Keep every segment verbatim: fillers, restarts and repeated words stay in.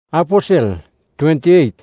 Apostle twenty-eight.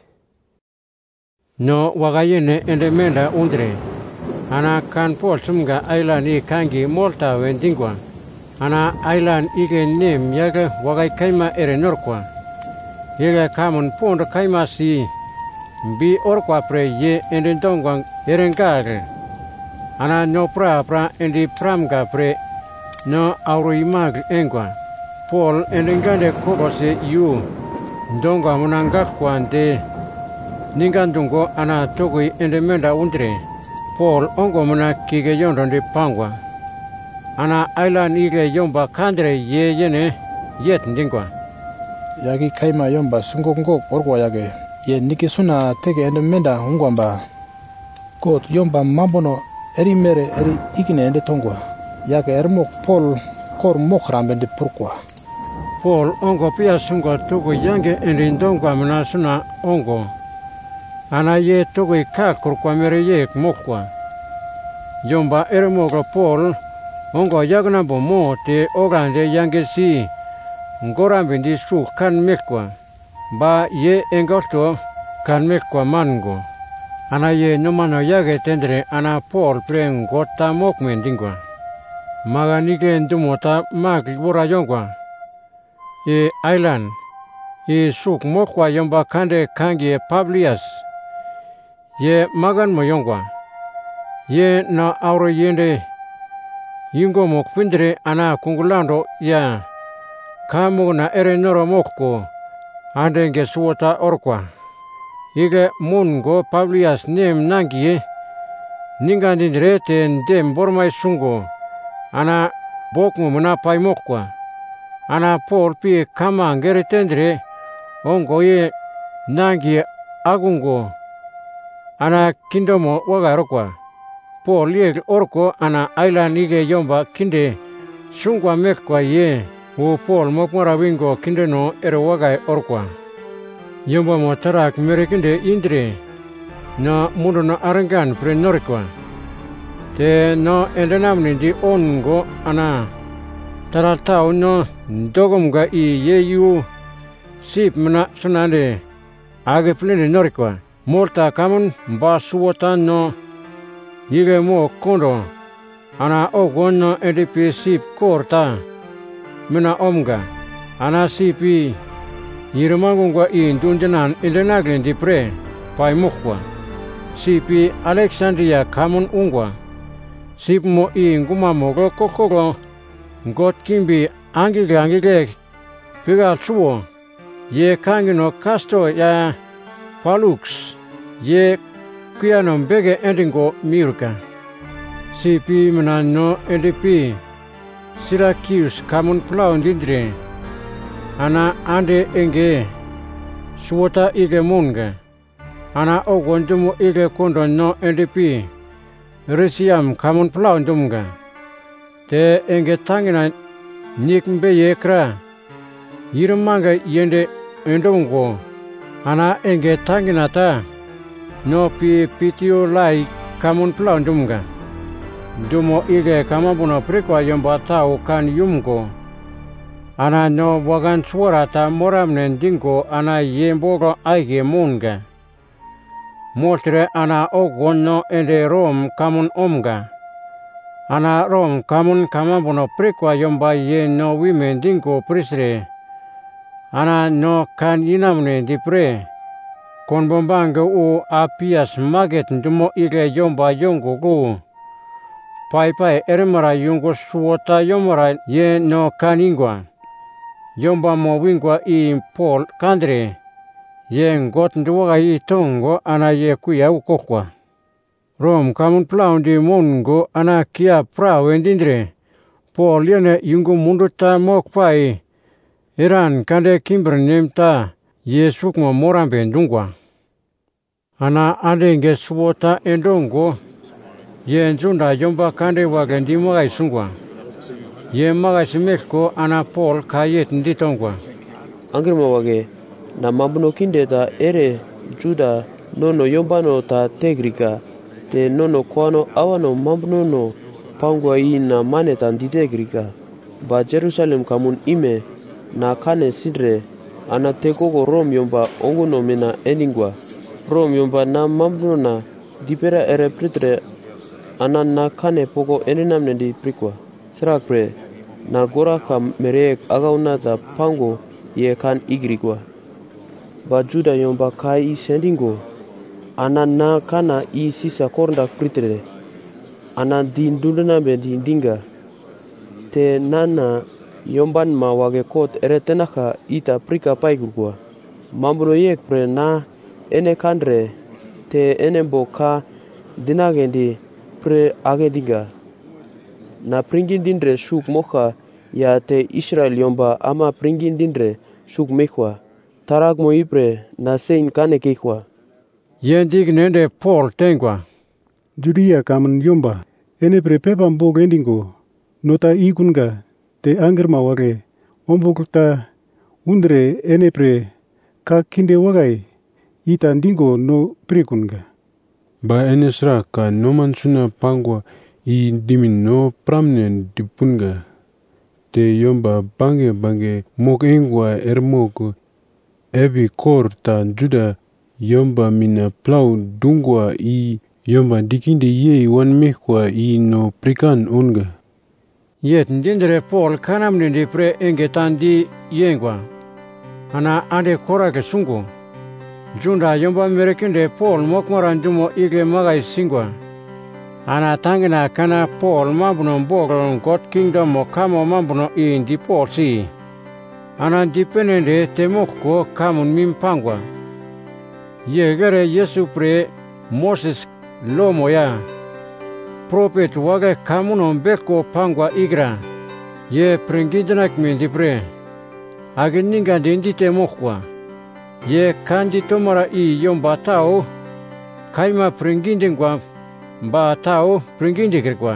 No wakayene ende menda undre. Ana kan Paul sumga island i kangi Malta wendingwa. Ana island ige nem yaga wakay kaima ere norkwa. Yega kamun pondo kaima si bi orkwa pre ye ende dongwang erengare. Ana no pra pra endi pramga pre no auro imag engwa. Paul ende ngande kobose yu ndongwa munangakwa nde ningandungo ana togui ende menda undre. Paul ongo muna kige yondo ndi pangwa. Ana island ige yomba kandre ye yene yet ndingwa. Yagi kaima yomba sungok ngok orgwa yage. Ye niki suna tege ende menda ungwamba. Kot yomba mambono eri mere eri ikine ende tongwa. Yage ermok Paul kor mok rambe ndi purkwa. Paul ongo pia sungo togo yange ende ndongwa muna suna ongo. Ana ye togo ika kurkwa mere ye mokwa. Yomba ere mogo Paul ongo yagna bo mo te ogande yange si ngorambe ndi su kan mekwa. Ba ye engosto kan mekwa mango. Ana ye nomano yage tendre ana Paul pre ngota mokme ndingwa. Maga nige ndumota mag bora yongwa. E island. E suk mokwa yomba kande kangi e Publius. Ye magan mo yongwa. Ye na auro yende yingo mok pindre ana kungulando ya kamu na ere noro mokko andenge suota orkwa. Ige mungo Publius nem nangie ningandindre te ndem bormai sungo ana bokmu muna pai mokwa. Ana Paul pi kama ngere tendre ongo ye nangie agungo ana kindomo waga orkwa. Paul ye orko ana island ige yomba kinde sungwa mekwa ye u Paul mokmara wingo kinde no ere waga orkwa. Yomba mo tarak mere kinde indre no mundo no arangan pre norikwa. Te no endenamni di ongo ana taratau no ndogomga i ye yu sip mna sunande age plene norikwa. Malta kamun mba suwata no yige mo kondo ana ogon no edipi sip korta mena omga ana sipi yirmangungwa i ndunjanan indenaglen di pre pai mokwa. Sipi Alexandria kamun ungwa. Sip mo i nguma mogo kokoro ngot kimbi angige angige piga suwo ye kangino kasto ya Palux ye kuyano mbege endingo miruka. Sipi menano edipi Syracuse kamun pulau ndindre. Ana ande enge suwota ige munga. Ana ogondumu ige kondo no edipi Resiam kamun pulau ndumga. Te enge tangina nik mbeye kra yirmanga yende endongo. Ana enge tangina ta no pi pitio lai kamun pulau ndumga. Dumo ige kamabuno prikwa yomba tau kan yumgo. Ana no wagan suara ta moramne dingo ana yembogo aige munga. Motre ana ogon no ende Rom kamun omga. Ana Rom kamun kamabuno prikwa yomba ye no wime dingo prisre. Ana no kan yinamne dipre. Konbombanga u apias maget ndumo ige yomba yongo go. Pai pai eremara yungo suota yomara ye no kaningwa. Yomba mo wingwa i Paul kandre. Ye ngot nduwaga i tongo ana ye kuya ukokwa. Rom kamun plaundi mongo ana kia pra wendindre. Paul yene yungo munduta mokpai. Iran kande kimber nemta ye sukmo morambe ndungwa. Ana andenge suota endongo. Ye njunda yomba kande wagendi magai sungwa. Ye magai simeko ana Paul kayet nditongwa. Angirma wage na mabuno kinde ta ere juda nono yomba no ta tegrika te nono kwano awano mabuno no pangwa i na maneta nditegrika. Ba Jerusalem kamun ime na kane sidre ana tekoko rom yomba onguno mina endingwa. Rom yomba na mambuno na dipera ere pritre ana na kane poko eninamne di prikwa. Serak pre na gora ka merek agauna ta pango ye kan igrikwa. Ba Juda yomba kai i sendingo ana na kana i sisa kornda pritre ana di ndundana be di dinga te nana yomban ma wage kot ere tenaka ita prika paigurkwa. Mambuno yek pre na ene kandre te ene boka dinagendi pre age dinga. Na pringin dindre shuk mocha ya te Israel yomba ama pringin dindre shuk mekwa. Tarak mo ipre na sein kane kekwa. Yendik nende Paul tengwa. Judia kaman yomba ene pre pepa mbog endingo nota ikunga te angerma wage ombukta undre ene pre ka kinde wagai ita ndingo no prikunga. Ba ene sra ka noman suna pangwa i dimin no pramnen dipunga. Te yomba bange bange mok engwa ermok ebi kor ta Juda yomba mina plau dungwa i yomba dikinde ye wan mekwa i no prikan onga. Yet ndindre Paul kanam nindi pre enge tandi yengwa. Ana ande korake sungu. Junda yomba merekinde Paul mokmaran jumo ige magai singwa. Ana tangina kana Paul mambuno mbogolon God kingdom mo kamo mambuno i ndi Paul si. Ana dipenende temokko kamun mimpangwa. Yegere Yesu pre Moses lomo ya. Prophet wage kamuno beko pangwa igra. Ye prengidanak mindi pre. Age ninga dendi temokwa. Ye kandi tomara i yomba tao. Kaima prengindengwa. Ba tao prengindekrikwa.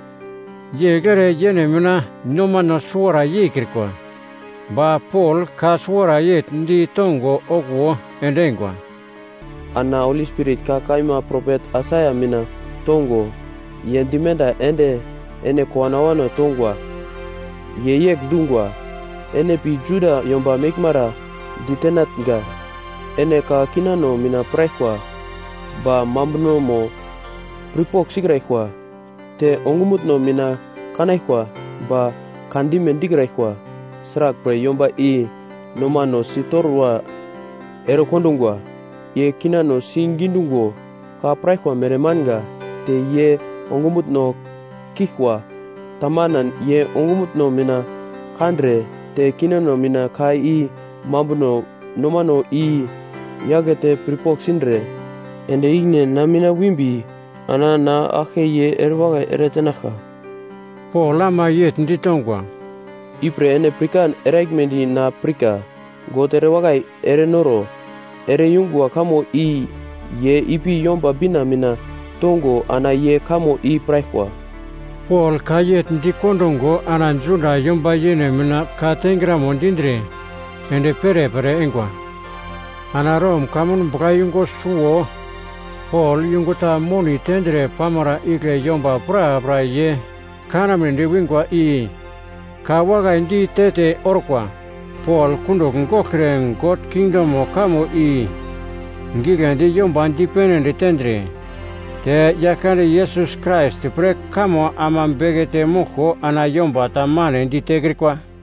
Yegere yene mina noma no suara yekrikwa. Ba Paul ka suara yet ndi tongo ogwo endengwa. Ana Holy Spirit ka kaima prophet Asaya mina tongo ye dimenda ende ene koanawano tongwa ye yek dungwa ene pi Juda yomba mekmara ditenat nga ene ka kinano mina prehwa ba mambno mo pripok sigrehwa te ongumutno mina kanehwa ba kandi mendigrehwa serak pre yomba i nomano sitorwa ero kondungwa ye kinano singindungwo ka prehwa meremanga te ye ongumutno kihwa tamanan ye ongumutno mina kandre te kinano mina kai i mambuno nomano i yagete pripok sindre ende igne namina wimbi ana na ake ye erwaga eretenaka. Po lama yet nditongwa. Ipre ene prikan eregmendi na prika gotere wagai ere noro ere yungwa kamo i ye ipi yomba bina mina tongo ana ye kamo i prehwa. Paul kayet ndikondongo ana Juda yomba yene mina katengra mondindre ende pere pere engwa. Ana rom kamun bukayungo suwo Paul yunguta moni tendre pamara ikle yomba pra pra ye kanamende wingwa i kawaga ndi tete orkwa. Paul kundo ngokren God kingdom o kamo i ngiga ndi yomba ndipene tendre te yakane Jesus Christ pre kamo amambegete moko ana yomba tamane ndi tegrikwa.